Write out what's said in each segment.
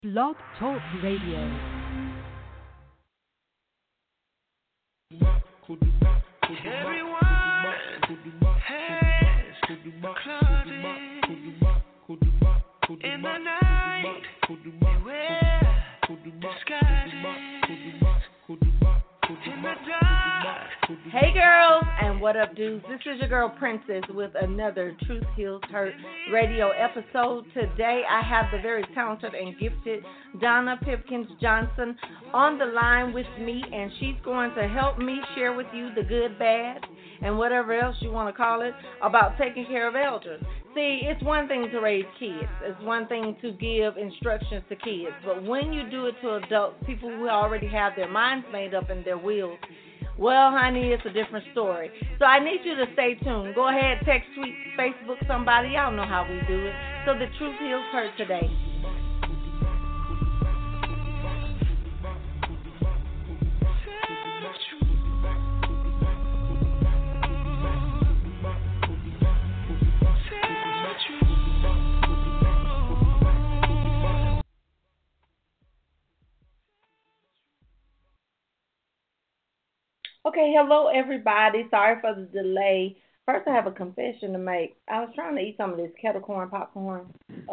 Blog Talk Radio. Everyone has clouded in the night. Beware, disguises in the dark. Hey girls, and what up dudes? This is your girl Princess with another Truth Heals Hurt radio episode. Today I have the very talented and gifted Donna Pipkins Johnson on the line with me, and she's going to help me share with you the good, bad, and whatever else you want to call it about taking care of elders. See, it's one thing to raise kids. It's one thing to give instructions to kids. But when you do it to adults, people who already have their minds made up and their wills, well, honey, it's a different story. So I need you to stay tuned. Go ahead, text, tweet, Facebook somebody. Y'all know how we do it. So the truth heals hurt today. Okay, hello everybody. Sorry for the delay. First, I have a confession to make. I was trying to eat some of this kettle corn popcorn,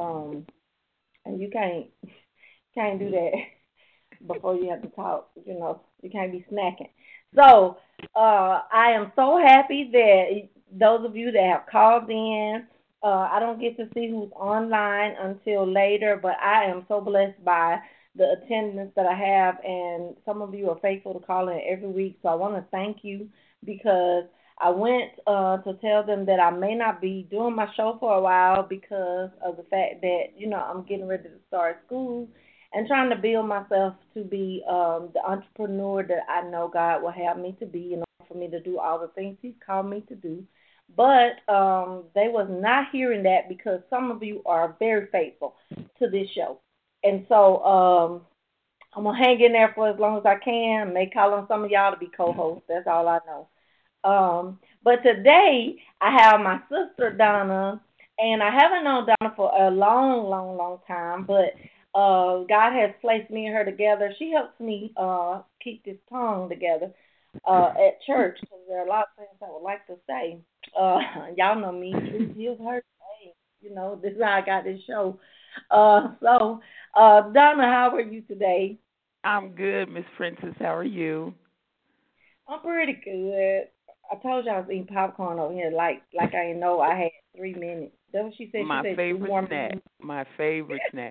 and you can't do that before you have to talk. You know, you can't be snacking. So, I am so happy that those of you that have called in. I don't get to see who's online until later, but I am so blessed by the attendance that I have, and some of you are faithful to call in every week, so I want to thank you because I went to tell them that I may not be doing my show for a while because of the fact that, you know, I'm getting ready to start school and trying to build myself to be the entrepreneur that I know God will have me to be in order for me to do all the things He's called me to do. But they was not hearing that because some of you are very faithful to this show. And so I'm going to hang in there for as long as I can. I may call on some of y'all to be co-hosts. That's all I know. But today I have my sister, Donna, and I haven't known Donna for a long time, but God has placed me and her together. She helps me keep this tongue together at church because there are a lot of things I would like to say. Y'all know me. Truth heals hurt. Hey, you know, this is how I got this show. So, Donna, how are you today? I'm good, Miss Princess. How are you? I'm pretty good. I told you I was eating popcorn over here like I didn't know I had 3 minutes. That's what she said. My she said favorite snack. My favorite snack.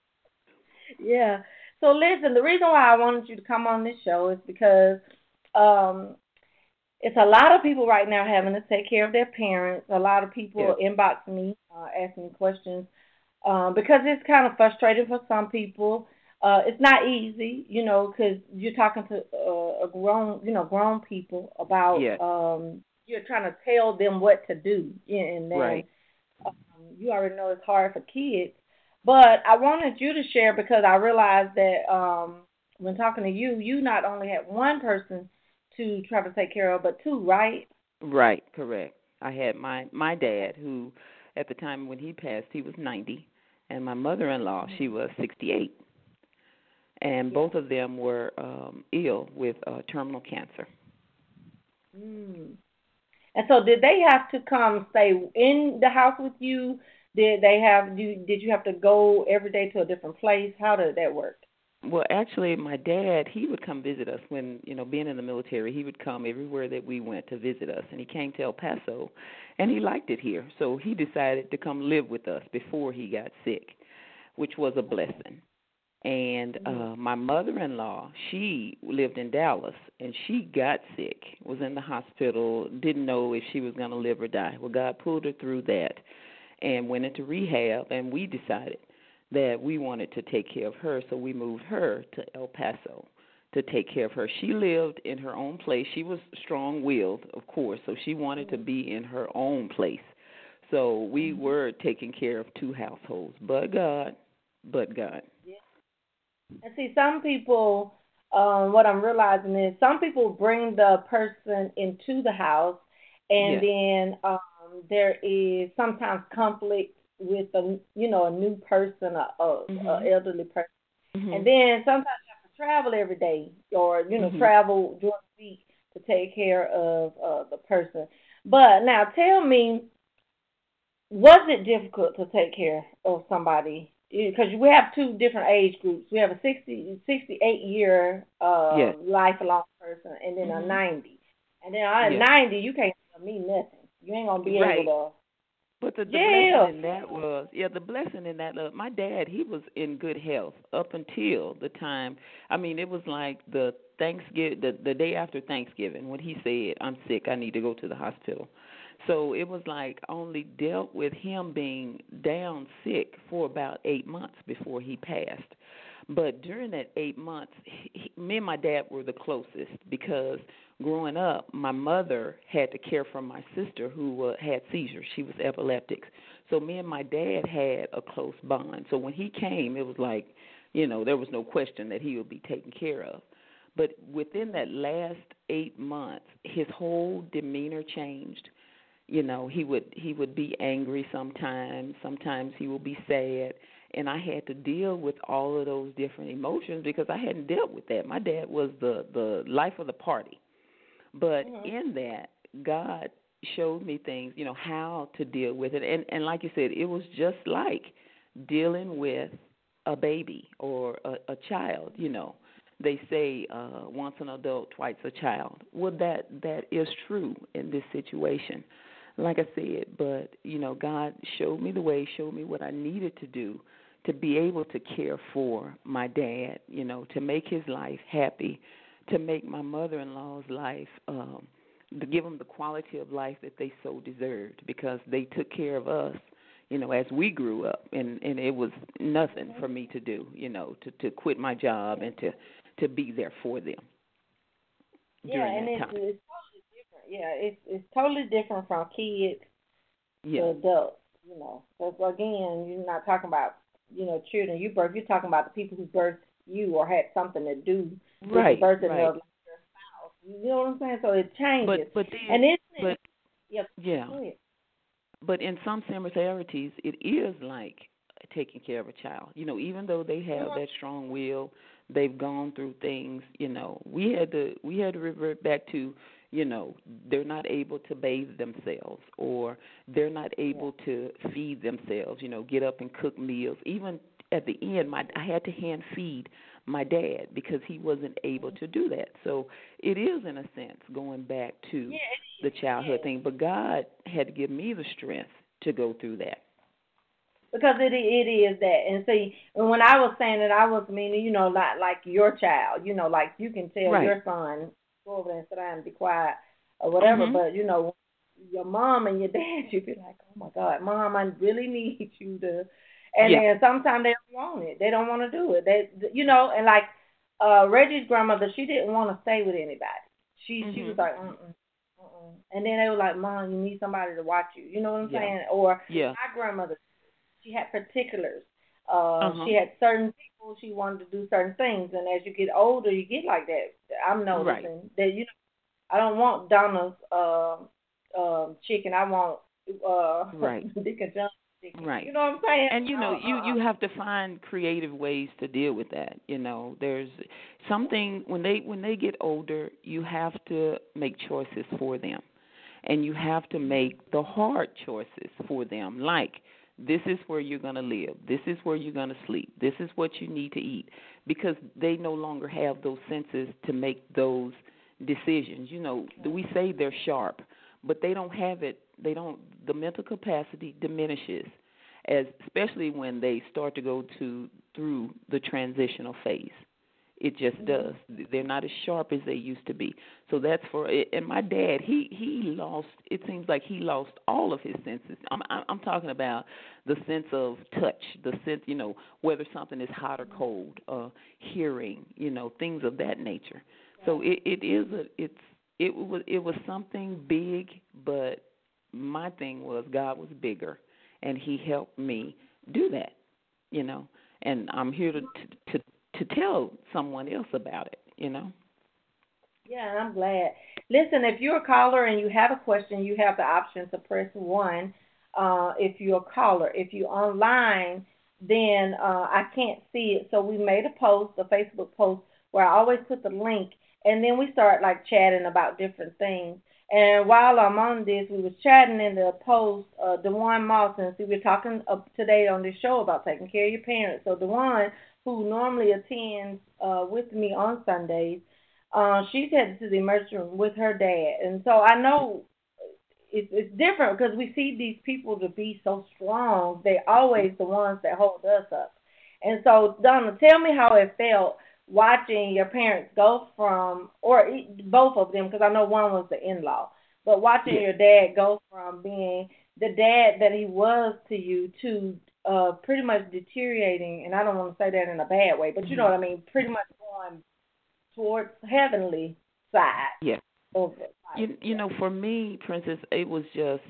Yeah. So listen, the reason why I wanted you to come on this show is because it's a lot of people right now having to take care of their parents. A lot of people inbox me, asking questions. Because it's kind of frustrating for some people. It's not easy, you know, because you're talking to grown people about, you're trying to tell them what to do. And then right. You already know it's hard for kids. But I wanted you to share because I realized that when talking to you, you not only had one person to try to take care of, but two, right? Right, correct. I had my dad, who at the time when he passed, he was 90. And my mother-in-law, she was 68. And both of them were ill with terminal cancer. Mm. And so did they have to come stay in the house with you? Did you have to go every day to a different place? How did that work? Well, actually, my dad, he would come visit us when, you know, being in the military, he would come everywhere that we went to visit us. And he came to El Paso, and he liked it here. So he decided to come live with us before he got sick, which was a blessing. And my mother-in-law, she lived in Dallas, and she got sick, was in the hospital, didn't know if she was going to live or die. Well, God pulled her through that and went into rehab, and we decided that we wanted to take care of her, so we moved her to El Paso to take care of her. She lived in her own place. She was strong-willed, of course, so she wanted to be in her own place. So we were taking care of two households, but God. Yeah. And see, some people, what I'm realizing is some people bring the person into the house, and then there is sometimes conflict with a new person, a elderly person And then sometimes you have to travel every day, or travel during the week to take care of the person. But now, tell me, was it difficult to take care of somebody? Because we have two different age groups. We have a 68-year Yes. lifelong person, and then a 90. And then at Yes. 90, you can't tell me nothing. You ain't gonna be Right. able But the to. Yeah. blessing in that was, the blessing in that, my dad, he was in good health up until the time. I mean, it was like the Thanksgiving, the day after Thanksgiving, when he said, "I'm sick, I need to go to the hospital." So it was like I only dealt with him being down sick for about 8 months before he passed. But during that 8 months, me and my dad were the closest because growing up, my mother had to care for my sister who had seizures. She was epileptic. So me and my dad had a close bond. So when he came, it was like, there was no question that he would be taken care of. But within that last 8 months, his whole demeanor changed. He would be angry sometimes. Sometimes he would be sad. And I had to deal with all of those different emotions because I hadn't dealt with that. My dad was the life of the party. But in that, God showed me things, how to deal with it. And like you said, it was just like dealing with a baby or a child, They say once an adult, twice a child. Well, that is true in this situation. Like I said, but, God showed me the way, showed me what I needed to do to be able to care for my dad, to make his life happy, to make my mother-in-law's life, to give them the quality of life that they so deserved because they took care of us, as we grew up. And it was nothing for me to do, to quit my job and to be there for them during that time. It's totally different. Yeah, it's totally different from kids to adults, Because, again, you're not talking about, children you birth. You're talking about the people who birthed you or had something to do with the birthing of your spouse. You know what I'm saying? So it changes. But in some similarities, it is like taking care of a child. Even though they have that strong will, they've gone through things. We had to revert back to, they're not able to bathe themselves or they're not able to feed themselves. Get up and cook meals. Even at the end, I had to hand feed my dad because he wasn't able to do that. So it is, in a sense, going back to the childhood thing. But God had to give me the strength to go through that. Because it is that. And see, and when I was saying it, I was meaning, like your child, like you can tell your son, go over there and sit down and be quiet or whatever. But, your mom and your dad, you'd be like, oh, my God, Mom, I really need you to. And then sometimes they don't want it. They don't want to do it. They, and like Reggie's grandmother, she didn't want to stay with anybody. She was like, And then they were like, Mom, you need somebody to watch you. You know what I'm saying? Or my grandmother, she had particulars. She had certain people she wanted to do certain things. And as you get older, you get like that. I'm noticing that, I don't want Donna's chicken. I want Deacon John's chicken. Right. You know what I'm saying? And, you have to find creative ways to deal with that. There's something, when they get older, you have to make choices for them. And you have to make the hard choices for them, like this is where you're going to live. This is where you're going to sleep. This is what you need to eat. Because they no longer have those senses to make those decisions. We say they're sharp, but they don't have it. The mental capacity diminishes, especially when they start to go through the transitional phase. It just does. They're not as sharp as they used to be. So that's for it. And my dad, he lost, it seems like he lost all of his senses. I'm talking about the sense of touch, the sense, whether something is hot or cold, hearing, things of that nature. So it was something big, but my thing was God was bigger, and he helped me do that, And I'm here to tell someone else about it, Yeah, I'm glad. Listen, if you're a caller and you have a question, you have the option to press 1 if you're a caller. If you're online, then I can't see it. So we made a Facebook post, where I always put the link, and then we start like chatting about different things. And while I'm on this, we was chatting in the post, Dewan Moss, and see, we're talking today on this show about taking care of your parents. So Dewan, who normally attends with me on Sundays, she's headed to the emergency room with her dad. And so I know it's different because we see these people to be so strong. They're always the ones that hold us up. And so, Donna, tell me how it felt watching your parents go from, or both of them, because I know one was the in-law, but watching your dad go from being the dad that he was to you to pretty much deteriorating, and I don't want to say that in a bad way, but you know what I mean, pretty much going towards heavenly side. Yeah. Of it. You know, for me, Princess, it was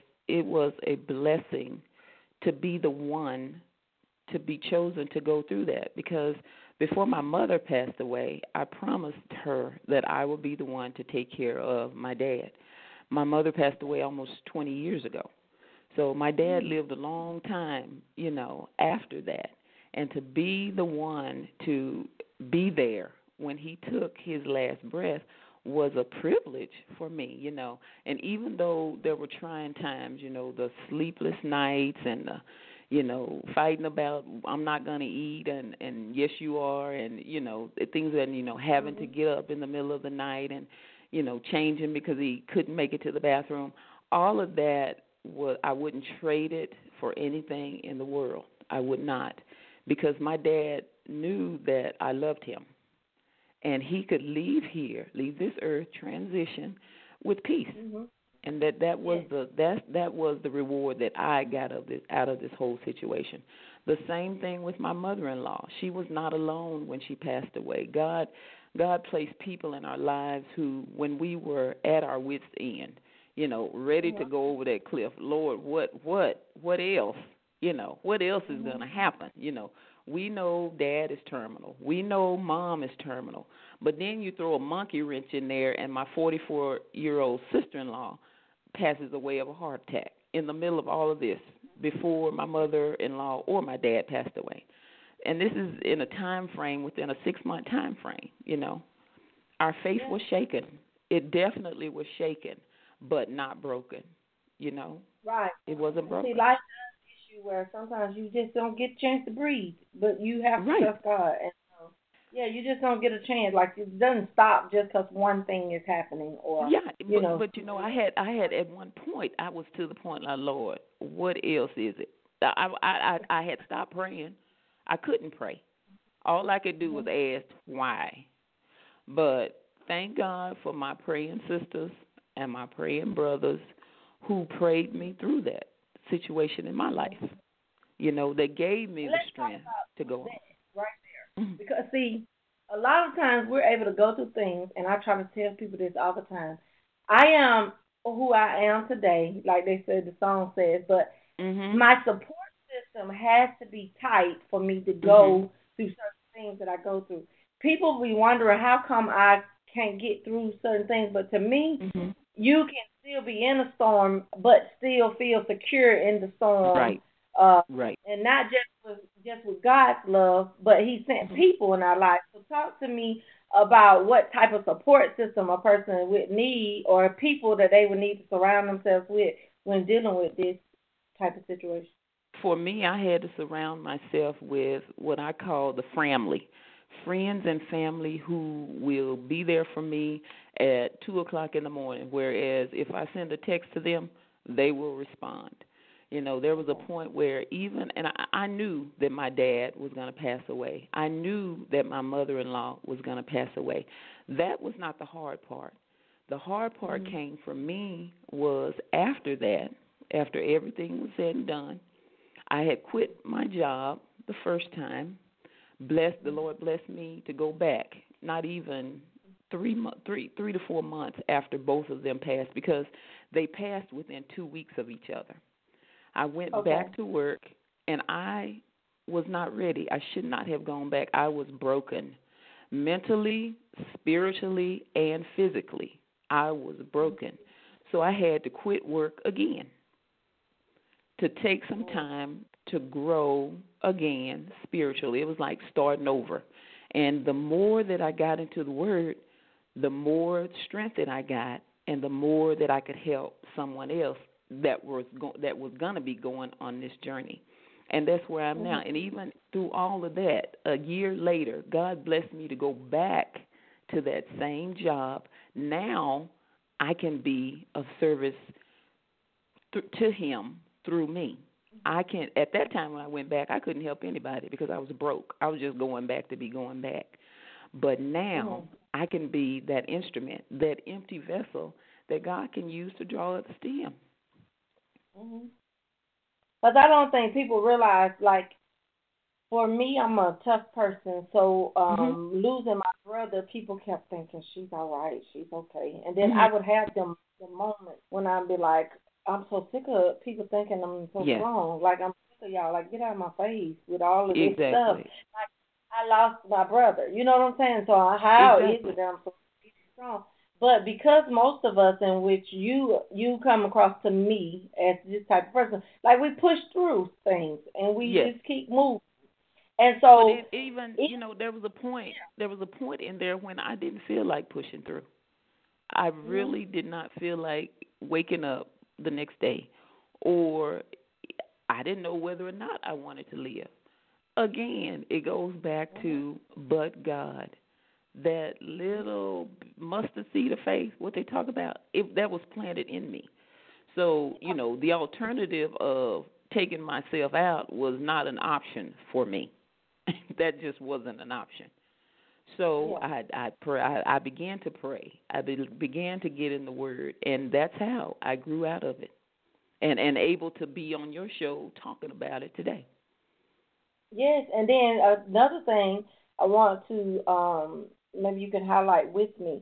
a blessing to be the one to be chosen to go through that, because before my mother passed away, I promised her that I would be the one to take care of my dad. My mother passed away almost 20 years ago. So my dad lived a long time, you know, after that. And to be the one to be there when he took his last breath was a privilege for me, you know. And even though there were trying times, you know, the sleepless nights and the, you know, fighting about I'm not going to eat and yes you are, and, you know, things that, you know, having to get up in the middle of the night and, you know, changing because he couldn't make it to the bathroom, all of that I wouldn't trade it for anything in the world. I would not, because my dad knew that I loved him. And he could leave this earth, transition with peace, and that was the reward that I got out of this whole situation. The same thing with my mother-in-law. She was not alone when she passed away. God placed people in our lives who, when we were at our wits' end, you know, ready to go over that cliff. Lord, what else? You know, what else is going to happen? You know. We know Dad is terminal. We know Mom is terminal. But then you throw a monkey wrench in there, and my 44-year-old sister-in-law passes away of a heart attack in the middle of all of this, before my mother-in-law or my dad passed away. And this is in a time frame, within a 6-month time frame, you know. Our faith was shaken. It definitely was shaken, but not broken, you know. Right. It wasn't broken. See, life does issue where sometimes you just don't get a chance to breathe, but you have to trust God. And yeah, you just don't get a chance. Like, it doesn't stop just because one thing is happening, or you know. But you know, I had at one point, I was to the point, like, Lord, what else is it? I had stopped praying. I couldn't pray. All I could do was ask why. But thank God for my praying sisters and my praying brothers who prayed me through that situation in my life. You know, they gave me the strength to go on. Right there. Because, see, a lot of times we're able to go through things, and I try to tell people this all the time. I am who I am today, like they said, the song says, but my support system has to be tight for me to go through certain things that I go through. People be wondering how come I can't get through certain things, but to me, you can still be in a storm, but still feel secure in the storm. Right. And not just with God's love, but He sent people in our lives. So talk to me about what type of support system a person would need, or people that they would need to surround themselves with when dealing with this type of situation. For me, I had to surround myself with what I call the family. Friends and family who will be there for me at 2 o'clock in the morning, whereas if I send a text to them, they will respond. You know, there was a point where I knew that my dad was going to pass away. I knew that my mother-in-law was going to pass away. That was not the hard part. The hard part came for me was after that, after everything was said and done. I had quit my job the first time. The Lord blessed me to go back, not even 3 to 4 months after both of them passed, because they passed within 2 weeks of each other. I went back to work, and I was not ready. I should not have gone back. I was broken mentally, spiritually, and physically. I was broken. So I had to quit work again to take some time to grow again spiritually. It was like starting over. And the more that I got into the Word, the more strength that I got, and the more that I could help someone else that was going to be going on this journey. And that's where I'm now. And even through all of that, a year later, God blessed me to go back to that same job. Now I can be of service to Him through me. I can. At that time when I went back, I couldn't help anybody because I was broke. I was just going back to be going back. But now I can be that instrument, that empty vessel that God can use to draw others to Him. But I don't think people realize, like, for me, I'm a tough person. So losing my brother, people kept thinking, she's all right, she's okay. And then I would have the moment when I'd be like, I'm so sick of people thinking I'm so strong. Like, I'm sick of y'all. Like, get out of my face with all of this stuff. Like, I lost my brother. You know what I'm saying? So how is it that I'm so strong? But because most of us, in which you come across to me as this type of person, like, we push through things and we just keep moving. And so there was a point. There was a point in there when I didn't feel like pushing through. I really did not feel like waking up the next day, or I didn't know whether or not I wanted to live. Again, it goes back to but God. That little mustard seed of faith, what they talk about, that was planted in me. So, the alternative of taking myself out was not an option for me. That just wasn't an option. So I began to pray. I began to get in the Word, and that's how I grew out of it and able to be on your show talking about it today. Yes, and then another thing I want to maybe you can highlight with me.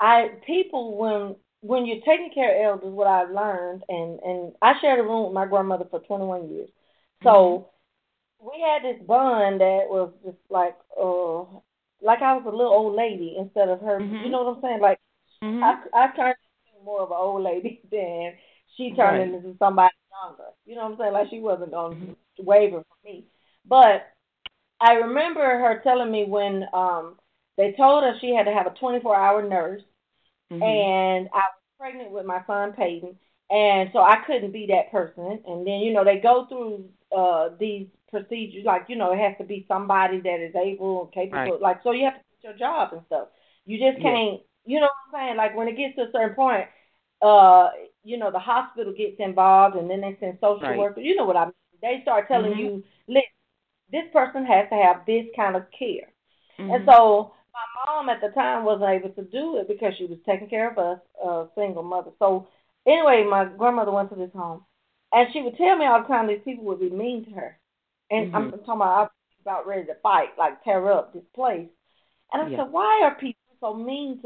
When you're taking care of elders, what I've learned, and I shared a room with my grandmother for 21 years. So we had this bond that was just like I was a little old lady instead of her. You know what I'm saying? Like I turned into more of an old lady than she turned into somebody younger. You know what I'm saying? Like, she wasn't going to waver for me. But I remember her telling me when they told her she had to have a 24-hour nurse, and I was pregnant with my son Peyton, and so I couldn't be that person. And then, they go through these procedures, like, it has to be somebody that is able and capable. Like, so you have to do your job and stuff. You just can't, you know what I'm saying? Like, when it gets to a certain point, the hospital gets involved, and then they send social workers. You know what I mean? They start telling you, listen, this person has to have this kind of care. And so my mom at the time wasn't able to do it because she was taking care of us, a single mother. So anyway, my grandmother went to this home, and she would tell me all the time these people would be mean to her. And I'm talking about, I was about ready to fight, like tear up this place. And I said, why are people so mean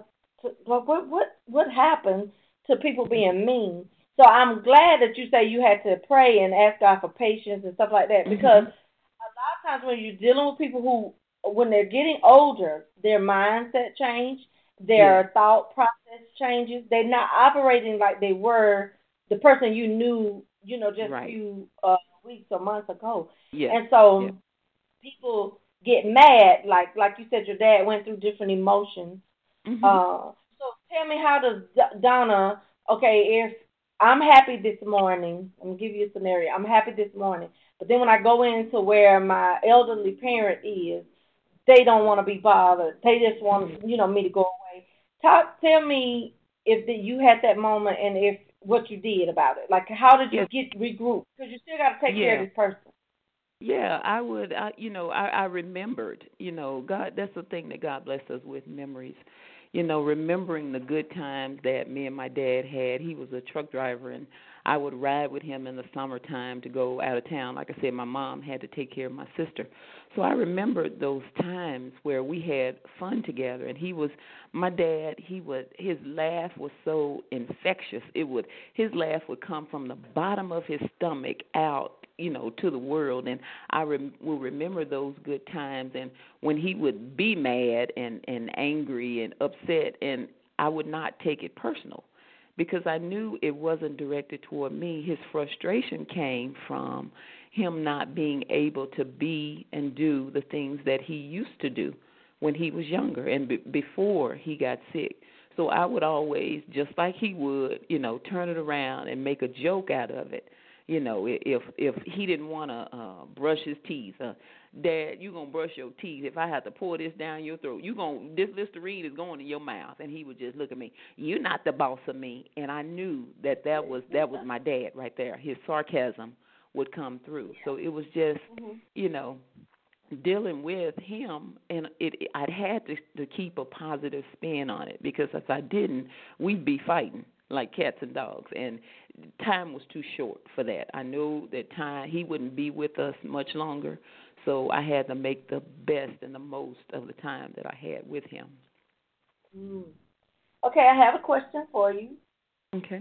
what happened to people being mean? So I'm glad that you say you had to pray and ask God for patience and stuff like that, because a lot of times when you're dealing with people who, when they're getting older, their mindset change, their thought process changes. They're not operating like they were the person you knew, just a few weeks or months ago. And so people get mad, like you said, your dad went through different emotions. So tell me, how does Donna, if I'm happy this morning, I'm going to give you a scenario. I'm happy this morning, but then when I go into where my elderly parent is, they don't want to be bothered. They just want, me to go away. Tell me if you had that moment and if what you did about it. Like, how did you get regrouped? Because you still got to take care of this person. Yeah, I would. I remembered. God. That's the thing that God blessed us with, memories. Remembering the good times that me and my dad had. He was a truck driver, and I would ride with him in the summertime to go out of town. Like I said, my mom had to take care of my sister. So I remembered those times where we had fun together. And my dad, his laugh was so infectious. His laugh would come from the bottom of his stomach out, to the world. And I will remember those good times. And when he would be mad and angry and upset, and I would not take it personal, because I knew it wasn't directed toward me. His frustration came from him not being able to be and do the things that he used to do when he was younger and before he got sick. So I would always, just like he would, turn it around and make a joke out of it. If he didn't want to brush his teeth, Dad, you gonna brush your teeth. If I have to pour this down your throat, this Listerine is going in your mouth. And he would just look at me. You're not the boss of me. And I knew that was my dad right there. His sarcasm would come through. So it was just, dealing with him, and I'd had to keep a positive spin on it, because if I didn't, we'd be fighting like cats and dogs, and time was too short for that. I knew that he wouldn't be with us much longer, so I had to make the best and the most of the time that I had with him. Okay, I have a question for you. Okay.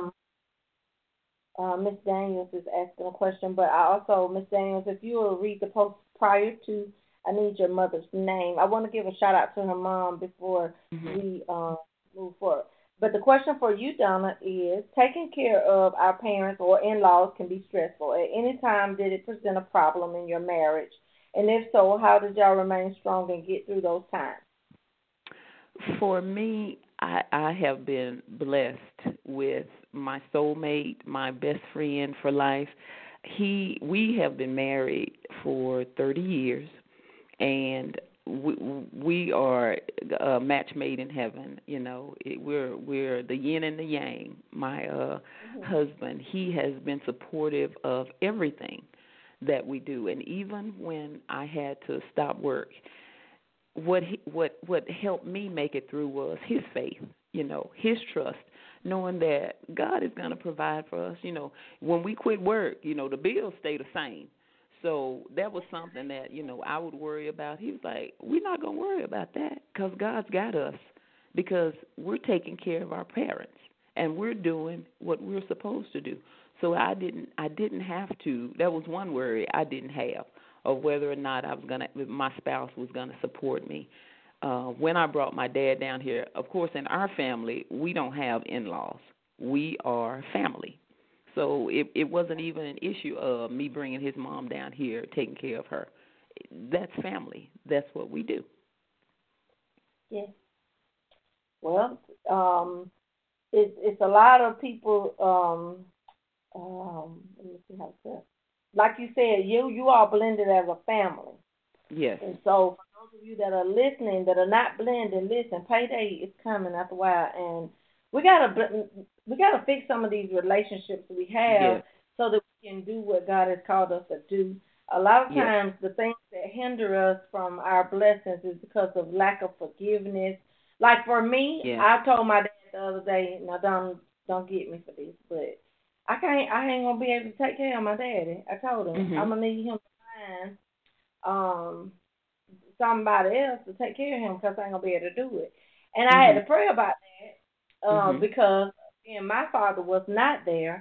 Miss Daniels is asking a question, but I also, Miss Daniels, if you will read the post prior to I need your mother's name. I want to give a shout out to her mom before we move forward. But the question for you, Donna, is taking care of our parents or in-laws can be stressful. At any time, did it present a problem in your marriage? And if so, how did y'all remain strong and get through those times? For me, I have been blessed with my soulmate, my best friend for life. We have been married for 30 years, and we are a match made in heaven. We're the yin and the yang. My husband, he has been supportive of everything that we do, and even when I had to stop work, what helped me make it through was his faith, his trust, knowing that God is going to provide for us. When we quit work, the bills stay the same. So that was something that, I would worry about. He was like, we're not going to worry about that, because God's got us, because we're taking care of our parents and we're doing what we're supposed to do. So I didn't have to. That was one worry I didn't have, of whether or not my spouse was going to support me. When I brought my dad down here, of course, in our family, we don't have in-laws. We are family. So it wasn't even an issue of me bringing his mom down here, taking care of her. That's family. That's what we do. Yes. Well, it's a lot of people, let me see how to say it. Like you said, you all blended as a family. Yes. And so for those of you that are listening, that are not blending, listen, payday is coming after a while, and we gotta fix some of these relationships we have so that we can do what God has called us to do. A lot of times the things that hinder us from our blessings is because of lack of forgiveness. Like for me, I told my dad the other day, now don't get me for this, but I ain't gonna be able to take care of my daddy. I told him I'm gonna need him to find somebody else to take care of him, because I ain't gonna be able to do it. And I had to pray about that because my father was not there.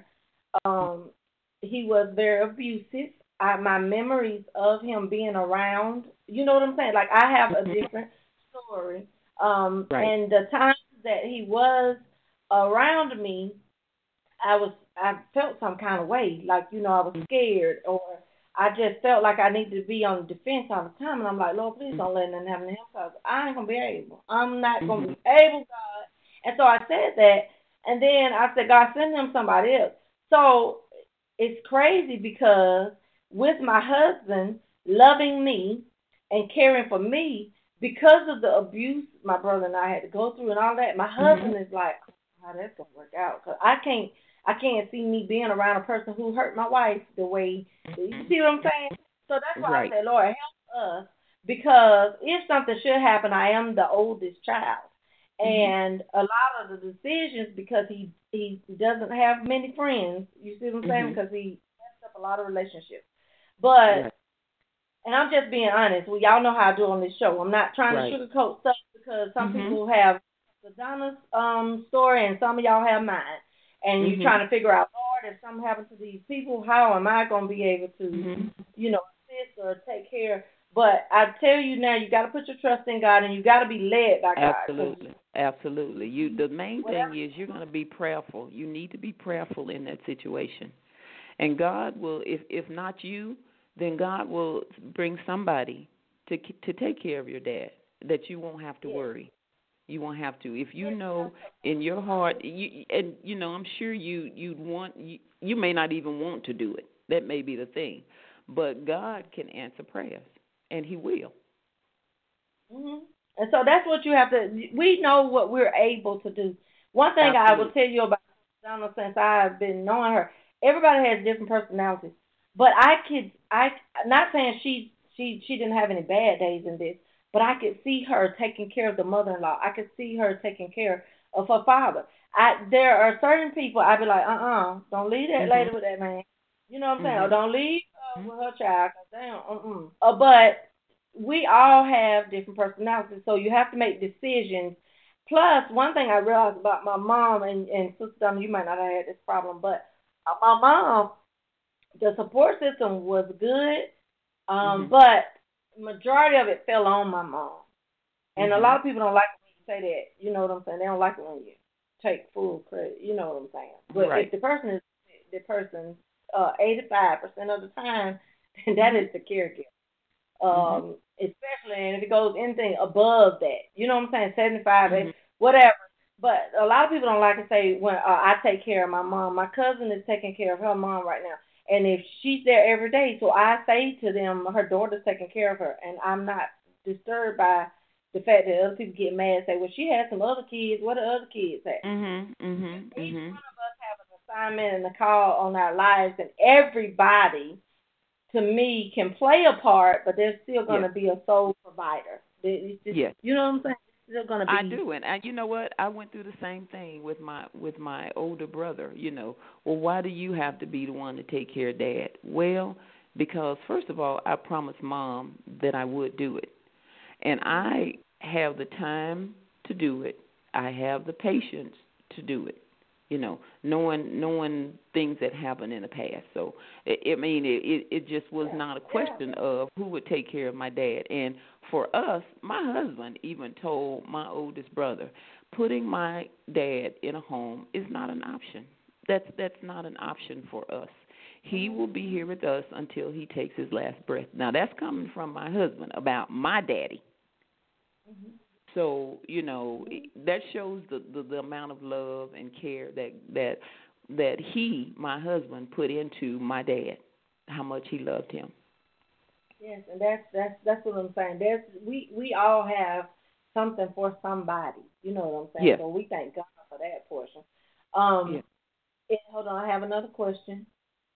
He was very abusive. My memories of him being around, you know what I'm saying? Like, I have a different story. And the times that he was around me, I felt some kind of way, like, I was scared, or I just felt like I needed to be on the defense all the time. And I'm like, Lord, please don't let nothing happen to him, because I ain't going to be able. I'm not going to be able, God. And so I said that, and then I said, God, send him somebody else. So it's crazy, because with my husband loving me and caring for me, because of the abuse my brother and I had to go through and all that, my husband is like, how that's going to work out, because I can't see me being around a person who hurt my wife the way, you see what I'm saying? So that's why I said, Lord, help us, because if something should happen, I am the oldest child. And a lot of the decisions, because he doesn't have many friends, you see what I'm saying? Because he messed up a lot of relationships. But, and I'm just being honest, y'all know how I do on this show. I'm not trying to sugarcoat stuff, because some people have the Donna's story and some of y'all have mine. And you're trying to figure out, Lord, if something happens to these people, how am I going to be able to, assist or take care? But I tell you now, you got to put your trust in God, and you got to be led by God. Absolutely. The main thing is you're going to be prayerful. You need to be prayerful in that situation. And God will, if not you, then God will bring somebody to take care of your dad, that you won't have to worry. You won't have to. If you know in your heart, I'm sure you'd want. You may not even want to do it. That may be the thing, but God can answer prayers, and He will. Mm-hmm. And so that's what you have to. We know what we're able to do. One thing I will tell you about Donald, since I've been knowing her, everybody has different personalities. But I not saying she didn't have any bad days in this, but I could see her taking care of the mother-in-law. I could see her taking care of her father. There are certain people I'd be like, don't leave that lady with that man. You know what I'm saying? Or don't leave with her child. But we all have different personalities, so you have to make decisions. Plus, one thing I realized about my mom and Sister Donna, you might not have had this problem, but my mom, the support system was good, but majority of it fell on my mom. And a lot of people don't like it when you say that. You know what I'm saying? They don't like it when you take full credit. You know what I'm saying? But if the person is 85% of the time, then that is the caregiver. Especially, and if it goes anything above that, you know what I'm saying, 75, whatever. But a lot of people don't like to say when I take care of my mom. My cousin is taking care of her mom right now, and if she's there every day, so I say to them, her daughter's taking care of her, and I'm not disturbed by the fact that other people get mad and say, well, she has some other kids. What are other kids at? Each one of us have an assignment and a call on our lives, and everybody, to me, can play a part, but there's still going to be a sole provider. You know what I'm saying? It's still going to be. I do, and you know what? I went through the same thing with my older brother. Well, why do you have to be the one to take care of Dad? Well, because first of all, I promised Mom that I would do it, and I have the time to do it. I have the patience to do it. Knowing things that happened in the past. So, it just was not a question of who would take care of my dad. And for us, my husband even told my oldest brother, putting my dad in a home is not an option. That's not an option for us. He will be here with us until he takes his last breath. Now, that's coming from my husband about my daddy. So, that shows the amount of love and care that he, my husband, put into my dad, how much he loved him. Yes, and that's what I'm saying. We all have something for somebody. You know what I'm saying? Yeah. So we thank God for that portion. Hold on, I have another question.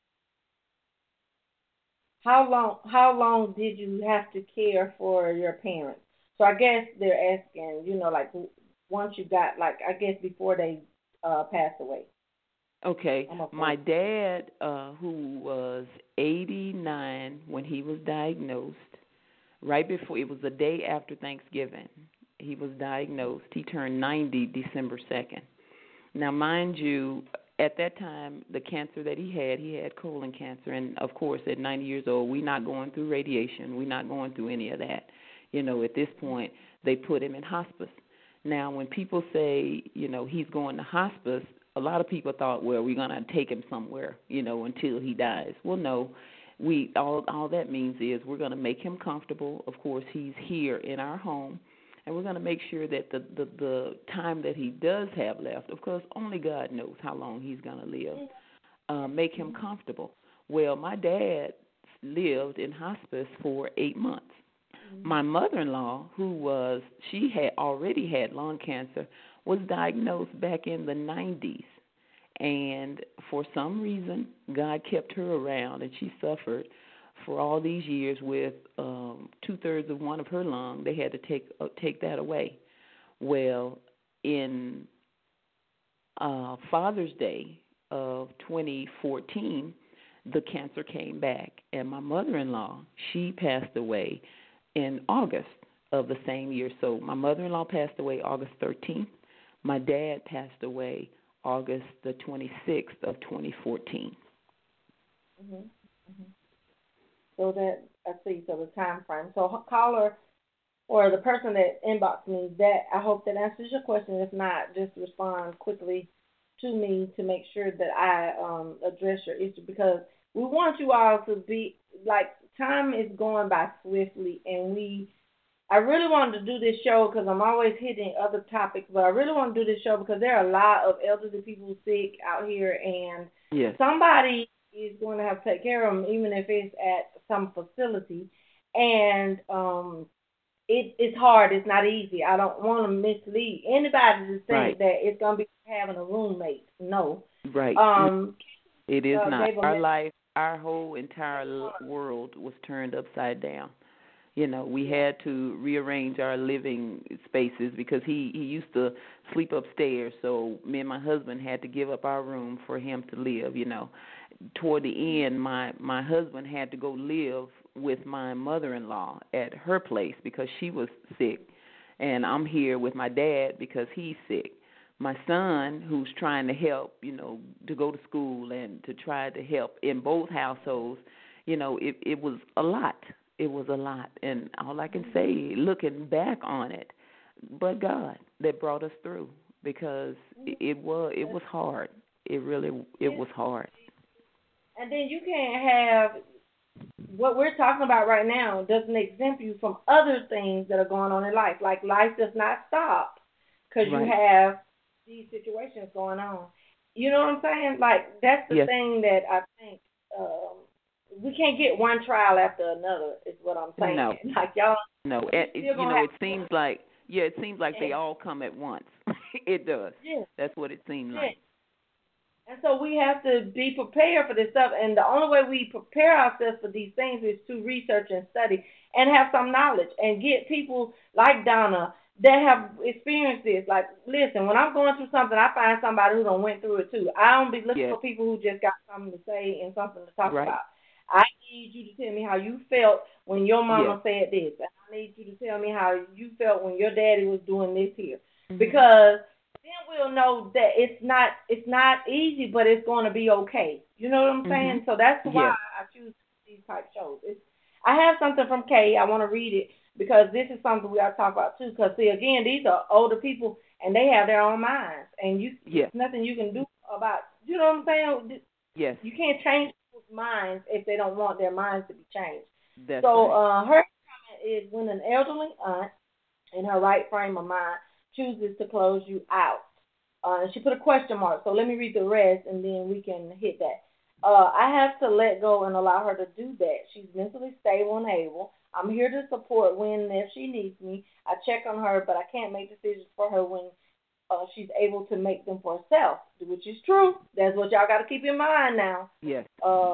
How long did you have to care for your parents? So I guess they're asking, like once you got, like, I guess before they passed away. Okay. My dad, who was 89 when he was diagnosed, right before, it was the day after Thanksgiving, he was diagnosed. He turned 90 December 2nd. Now, mind you, at that time, the cancer that he had colon cancer. And, of course, at 90 years old, we're not going through radiation. We're not going through any of that. At this point, they put him in hospice. Now, when people say, he's going to hospice, a lot of people thought, well, we're going to take him somewhere, until he dies. Well, no. All that means is we're going to make him comfortable. Of course, he's here in our home, and we're going to make sure that the time that he does have left, of course, only God knows how long he's going to live, make him comfortable. Well, my dad lived in hospice for 8 months. My mother-in-law, she had already had lung cancer, was diagnosed back in the 90s. And for some reason, God kept her around, and she suffered for all these years with 2/3 of one of her lung. They had to take that away. Well, in Father's Day of 2014, the cancer came back, and my mother-in-law, she passed away in August of the same year. So my mother-in-law passed away August 13th. My dad passed away August the 26th of 2014. So that, I see, so the time frame. So caller or the person that inboxed me, that I hope that answers your question. If not, just respond quickly to me to make sure that I address your issue, because we want you all to be like, time is going by swiftly, and I really wanted to do this show because I'm always hitting other topics, but I really want to do this show because there are a lot of elderly people sick out here, and Yes. somebody is going to have to take care of them, even if it's at some facility. And it's hard. It's not easy. I don't want to mislead anybody to think Right. that it's going to be having a roommate. No. Right. It is not. Gave a Our message. life, our whole entire world was turned upside down. You know, we had to rearrange our living spaces because he used to sleep upstairs, so me and my husband had to give up our room for him to live, you know. Toward the end, my husband had to go live with my mother-in-law at her place because she was sick, and I'm here with my dad because he's sick. My son, who's trying to help, you know, to go to school and to try to help in both households, you know, it was a lot. It was a lot, and all I can say, looking back on it, but God that brought us through, because it was hard. It was hard. And then you can't have what we're talking about right now doesn't exempt you from other things that are going on in life. Like, life does not stop because Right. you have these situations going on. You know what I'm saying? Like, that's the Yes. thing that I think we can't get one trial after another, is what I'm saying. No. Like, y'all, No, you're and still you gonna know, have it seems like they Yeah. all come at once. It does. Yeah. That's what it seems Yeah. like. And so we have to be prepared for this stuff. And the only way we prepare ourselves for these things is to research and study and have some knowledge and get people like Donna that have experienced this. Like, listen, when I'm going through something, I find somebody who done went through it too. I don't be looking Yes. for people who just got something to say and something to talk Right. about. I need you to tell me how you felt when your mama Yes. said this. And I need you to tell me how you felt when your daddy was doing this here. Mhm. Because then we'll know that it's not easy, but it's going to be okay. You know what I'm saying? Mhm. So that's why Yes. I choose these type shows. I have something from Kay. I want to read it because this is something we got to talk about too. Because see, again, these are older people and they have their own minds, and Yes. there's nothing you can do about. You know what I'm saying? Yes. You can't change people's minds if they don't want their minds to be changed. That's So right. her comment is, when an elderly aunt in her right frame of mind chooses to close you out. She put a question mark, so let me read the rest and then we can hit that. I have to let go and allow her to do that. She's mentally stable and able. I'm here to support when and if she needs me. I check on her, but I can't make decisions for her when she's able to make them for herself, which is true. That's what y'all got to keep in mind now. Yes.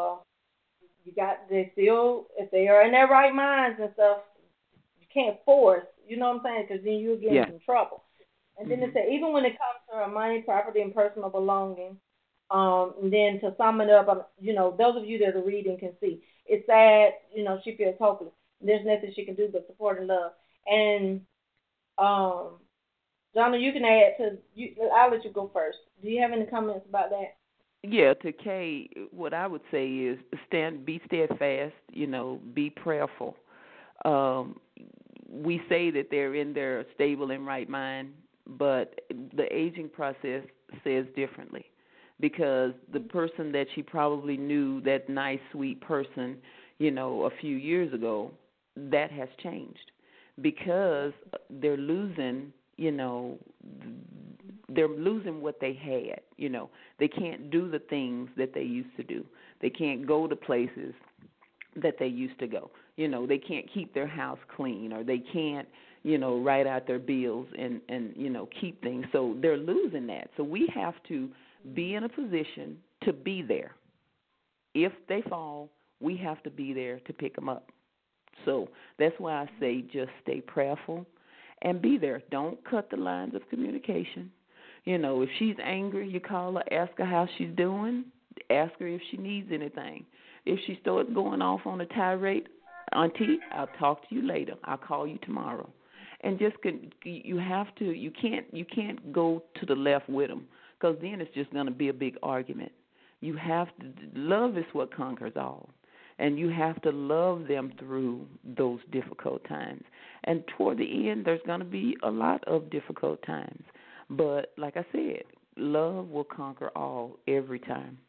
They still, if they are in their right minds and stuff, you can't force, you know what I'm saying, because then you'll get in some trouble. And then it said, even when it comes to her money, property, and personal belongings, and then to sum it up, you know, those of you that are reading can see, it's sad, you know, she feels hopeless. There's nothing she can do but support and love. And, Donna, you can add I'll let you go first. Do you have any comments about that? Yeah, to Kay, what I would say is be steadfast, you know, be prayerful. We say that they're in their stable and right mind, but the aging process says differently, because the person that she probably knew, that nice, sweet person, you know, a few years ago, that has changed because they're losing, you know, they're losing what they had, you know. They can't do the things that they used to do. They can't go to places that they used to go. You know, they can't keep their house clean, or they can't, you know, write out their bills and you know, keep things. So they're losing that. So we have to be in a position to be there. If they fall, we have to be there to pick them up. So that's why I say just stay prayerful and be there. Don't cut the lines of communication. You know, if she's angry, you call her, ask her how she's doing, ask her if she needs anything. If she starts going off on a tirade, Auntie, I'll talk to you later. I'll call you tomorrow. And just you can't go to the left with them, because then it's just going to be a big argument. You have to, love is what conquers all. And you have to love them through those difficult times. And toward the end, there's going to be a lot of difficult times. But like I said, love will conquer all every time.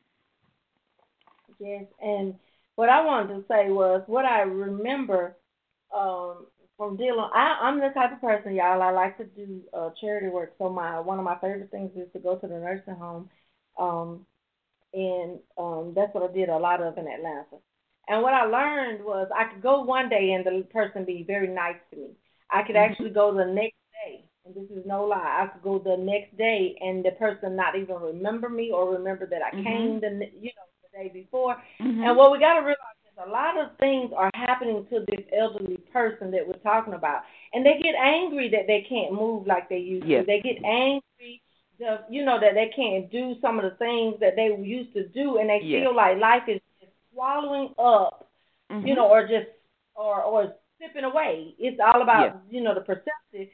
Yes, and what I wanted to say was what I remember from dealing. I'm the type of person, y'all. I like to do charity work. So one of my favorite things is to go to the nursing home, um, and that's what I did a lot of in Atlanta. And what I learned was I could go one day and the person be very nice to me. I could actually go the next day, and this is no lie. I could go the next day and the person not even remember me or remember that I came the day before. And what we got to realize is a lot of things are happening to this elderly person that we're talking about, and they get angry that they can't move like they used to. They get angry that they can't do some of the things that they used to do, and they feel like life is just swallowing up, or just or sipping away. It's all about the perceptive,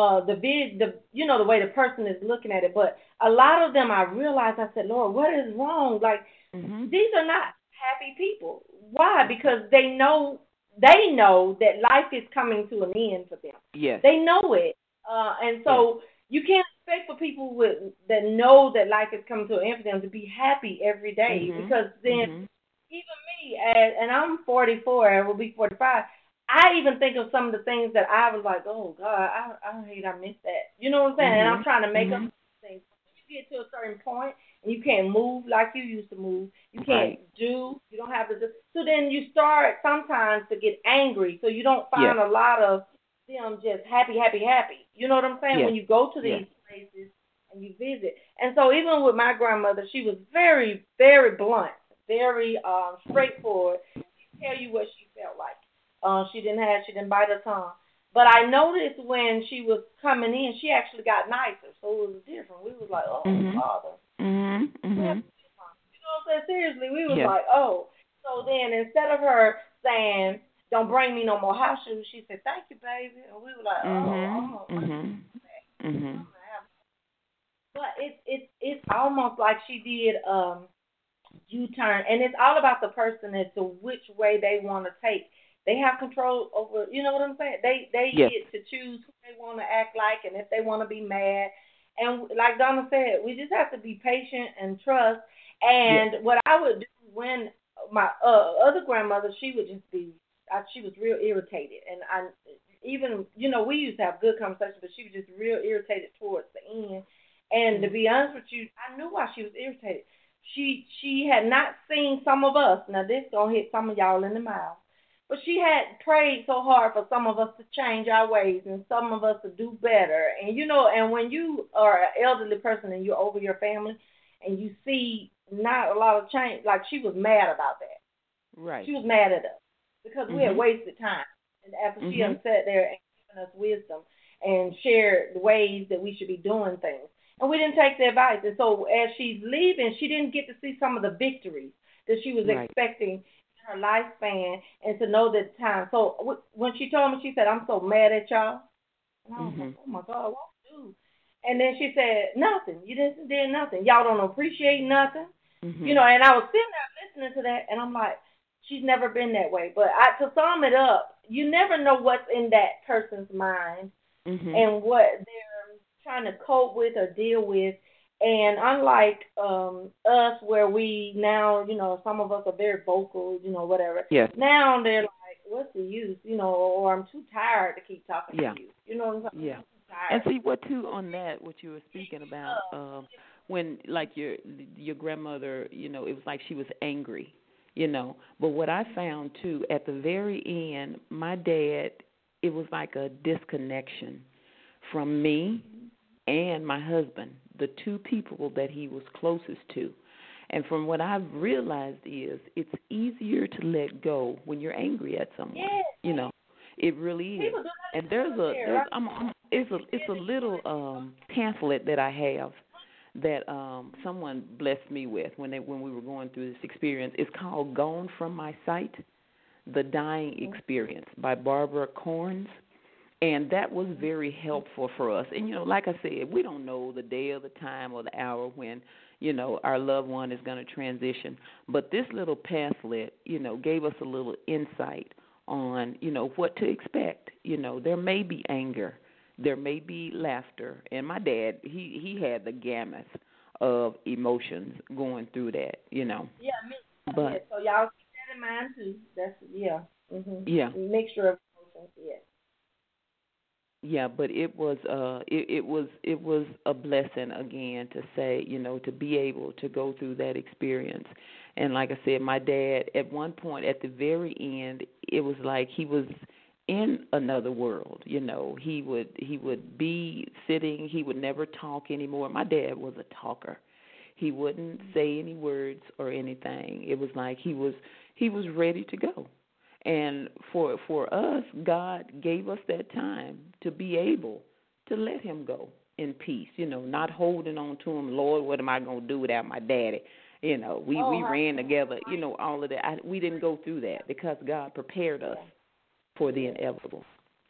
the way the person is looking at it. But a lot of them, I realized, I said, Lord, what is wrong? Like these are not happy people. Why? Because they know that life is coming to an end for them. Yes, they know it, and so. You can't expect for people that know that life is coming to an end for them to be happy every day, because then even me, and I'm 44 and will be 45, I even think of some of the things that I was like, oh, God, I hate I missed that. You know what I'm saying? And I'm trying to make up things. When you get to a certain point and you can't move like you used to move, you can't you don't have to do. So then you start sometimes to get angry, so you don't find a lot of them just happy. You know what I'm saying? When you go to these places and you visit. And so even with my grandmother, she was very, very blunt, very straightforward. She'd tell you what she felt like. She didn't bite her tongue. But I noticed when she was coming in, she actually got nicer. So it was different. We was like, oh, Father. You know what I'm saying? Seriously, we was like, oh. So then instead of her saying, don't bring me no more house shoes, she said, thank you, baby. And we were like, But it's almost like she did U-turn, and it's all about the person as to which way they want to take. They have control over, you know what I'm saying? They get to choose who they want to act like and if they want to be mad. And like Donna said, we just have to be patient and trust. And what I would do when my other grandmother, she would just be, she was real irritated. And we used to have good conversations, but she was just real irritated towards the end. And to be honest with you, I knew why she was irritated. She had not seen some of us. Now, this is going to hit some of y'all in the mouth. But she had prayed so hard for some of us to change our ways and some of us to do better. And, and when you are an elderly person and you're over your family and you see not a lot of change, like she was mad about that. Right. She was mad at us because we had wasted time. And after she had sat there and given us wisdom and shared the ways that we should be doing things. And we didn't take the advice. And so as she's leaving, she didn't get to see some of the victories that she was expecting in her lifespan and to know the time. So when she told me, she said, I'm so mad at y'all. And I was like, oh, my God, what do? And then she said, nothing. You did nothing. Y'all don't appreciate nothing. And I was sitting there listening to that, and I'm like, she's never been that way. But to sum it up, you never know what's in that person's mind and what they're trying to cope with or deal with. And unlike us, where we now, some of us are very vocal, whatever. Yes. Now they're like, what's the use, or I'm too tired to keep talking to you. You know what I'm saying? Yeah. And see, what you were speaking about, when, like, your grandmother, it was like she was angry, But what I found, too, at the very end, my dad, it was like a disconnection from me and my husband, the two people that he was closest to. And from what I've realized is it's easier to let go when you're angry at someone. Yes. It really is. And it's a little pamphlet that I have that someone blessed me with when we were going through this experience. It's called Gone From My Sight, The Dying Experience by Barbara Corns. And that was very helpful for us. And, like I said, we don't know the day or the time or the hour when, our loved one is going to transition. But this little pamphlet, gave us a little insight on, what to expect. There may be anger. There may be laughter. And my dad, he had the gamut of emotions going through that, Yeah, But yeah. So y'all keep that in mind too. That's yeah, mixture of emotions. Yes. yeah, but it was a blessing again to say, to be able to go through that experience. And like I said, my dad at one point at the very end, it was like he was in another world. He would be sitting, he would never talk anymore. My dad was a talker. He wouldn't say any words or anything. It was like he was ready to go. And for us, God gave us that time to be able to let him go in peace, not holding on to him. Lord, what am I going to do without my daddy? We ran together, all of that. We didn't go through that because God prepared us for the inevitable.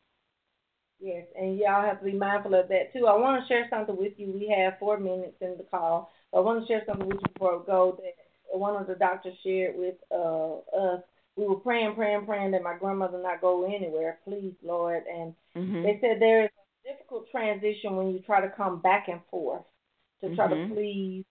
Yes, and y'all have to be mindful of that too. I want to share something with you. We have 4 minutes in the call. I want to share something with you before we go that one of the doctors shared with us. We were praying that my grandmother not go anywhere, please, Lord. And they said there is a difficult transition when you try to come back and forth to try to please,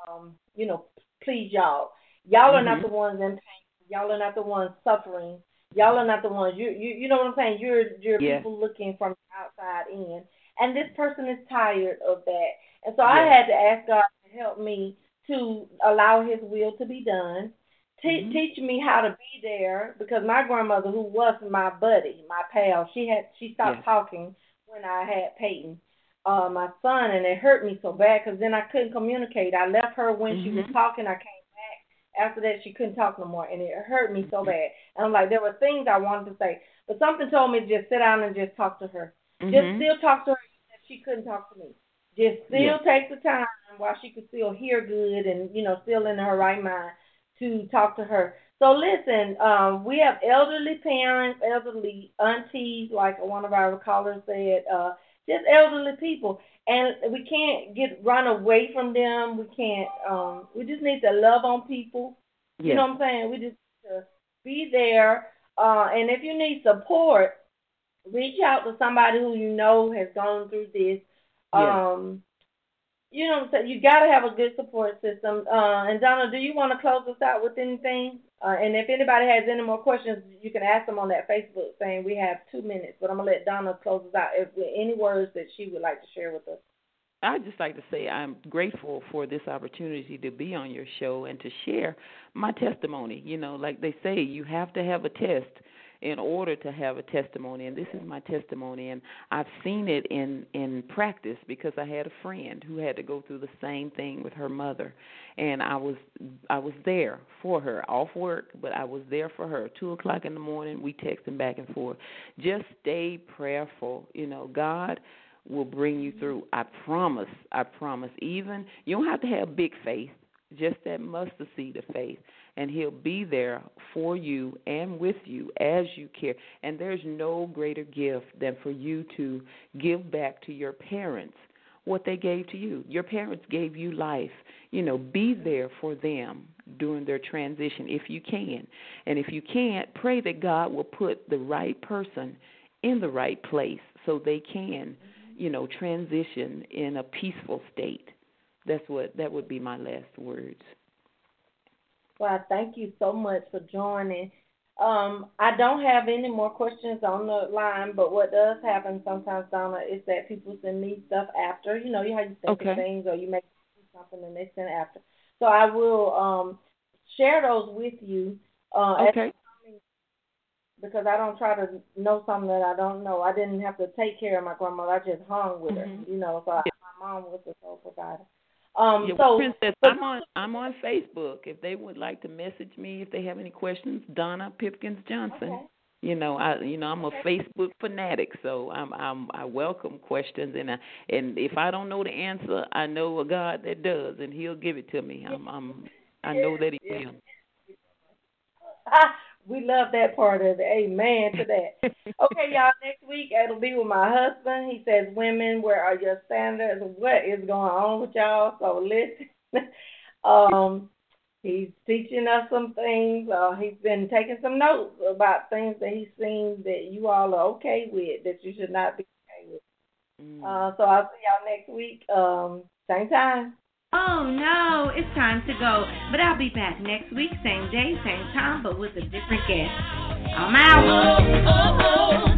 please y'all. Y'all are not the ones in pain. Y'all are not the ones suffering. Y'all are not the ones. You know what I'm saying? You're people looking from the outside in, and this person is tired of that. And so I had to ask God to help me to allow His will to be done. Teach me how to be there, because my grandmother, who was my buddy, my pal, she stopped talking when I had Peyton, my son, and it hurt me so bad because then I couldn't communicate. I left her when she was talking. I came back after that. She couldn't talk no more, and it hurt me so bad. And I'm like, there were things I wanted to say, but something told me to just sit down and just talk to her. Just still talk to her if she couldn't talk to me. Just still take the time while she could still hear good and, still in her right mind to talk to her. So listen, we have elderly parents, elderly aunties, like one of our callers said, just elderly people, and we can't run away from them. We can't. We just need to love on people. You know what I'm saying? We just need to be there. And if you need support, reach out to somebody who has gone through this. You know what I'm saying? You got to have a good support system. And Donna, do you want to close us out with anything? And if anybody has any more questions, you can ask them on that Facebook saying we have 2 minutes. But I'm going to let Donna close us out with any words that she would like to share with us. I'd just like to say I'm grateful for this opportunity to be on your show and to share my testimony. Like they say, you have to have a test in order to have a testimony, and this is my testimony, and I've seen it in practice because I had a friend who had to go through the same thing with her mother, and I was there for her, off work, but I was there for her. 2:00 in the morning, we texting back and forth. Just stay prayerful. God will bring you through. I promise. Even you don't have to have big faith, just that mustard seed of faith, and He'll be there for you and with you as you care. And there's no greater gift than for you to give back to your parents what they gave to you. Your parents gave you life. Be there for them during their transition if you can. And if you can't, pray that God will put the right person in the right place so they can, transition in a peaceful state. That would be my last words. Well, thank you so much for joining. I don't have any more questions on the line, but what does happen sometimes, Donna, is that people send me stuff after. You know how you send things, or you make something and they send after. So I will share those with you. Because I don't try to know something that I don't know. I didn't have to take care of my grandmother. I just hung with her, So my mom was the sole provider. Princess, I'm on Facebook. If they would like to message me, if they have any questions, Donna Pipkins Johnson. Okay. I'm a Facebook fanatic, so I welcome questions, and if I don't know the answer, I know a God that does, and He'll give it to me. I know that He will. We love that part of it. Amen to that. Okay, y'all, next week it'll be with my husband. He says, women, where are your standards? What is going on with y'all? So listen. He's teaching us some things. He's been taking some notes about things that he's seen that you all are okay with, that you should not be okay with. So I'll see y'all next week. Same time. Oh no, it's time to go. But I'll be back next week, same day, same time, but with a different guest. I'm out.